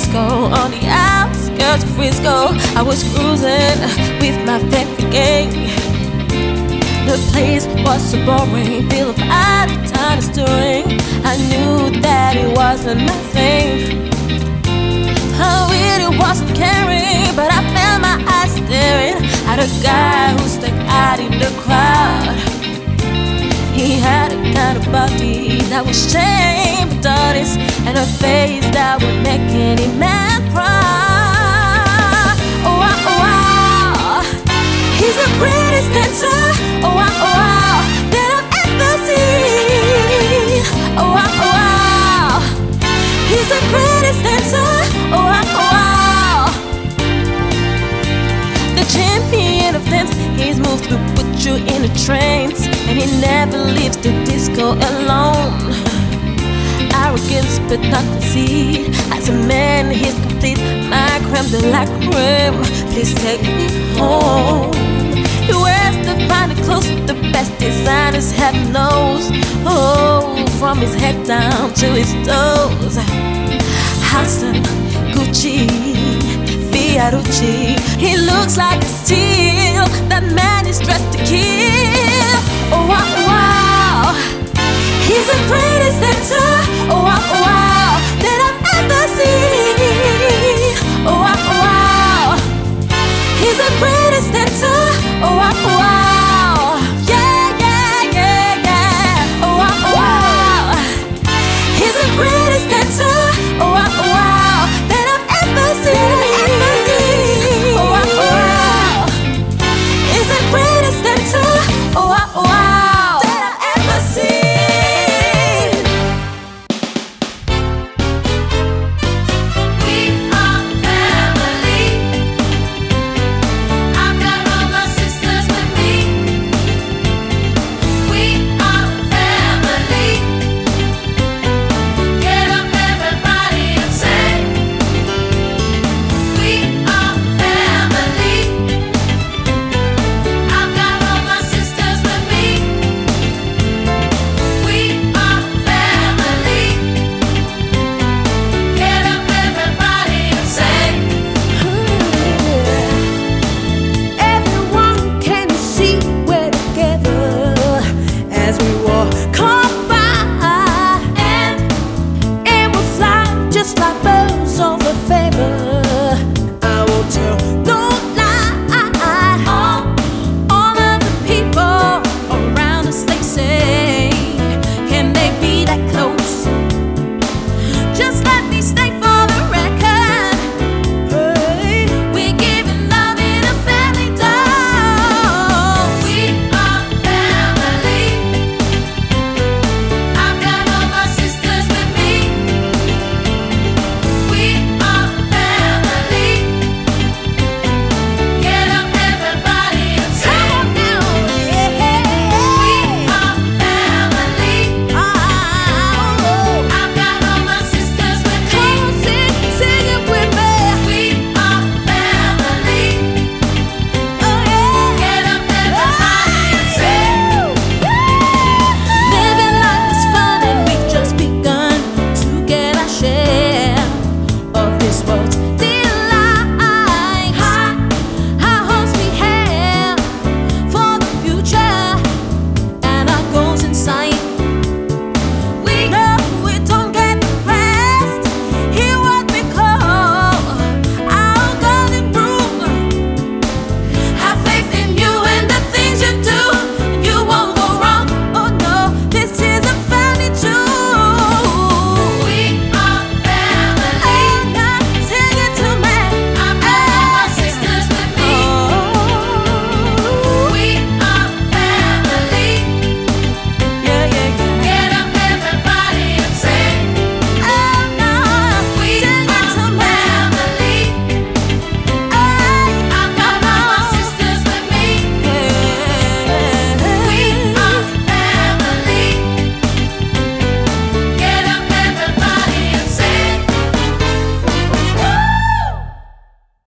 disco on the outskirts of Frisco. I was cruising with my favorite gang. The place was so boring, full of out-of-town touring. I knew that it wasn't my thing. I really wasn't caring, but I felt my eyes staring at a guy who stuck out in the crowd. He had a kind of body that was shame but honest, and a face that would make any man cry. Oh wow, oh wow, he's the greatest dancer. Oh wow, oh wow, that I've ever seen. Oh wow, oh wow, he's the greatest dancer. Oh wow, oh wow, the champion of dance. His moves will put you in a trance, and he never leaves the disco alone. Arrogance but not conceit. As a man he's complete, my creme de la creme. Please take me home. He wears the finest clothes, the best designers heaven knows. Oh, from his head down to his toes. Hassan, Gucci, Fiorucci. He looks like a steal. That man is dressed to kill. Oh, wow.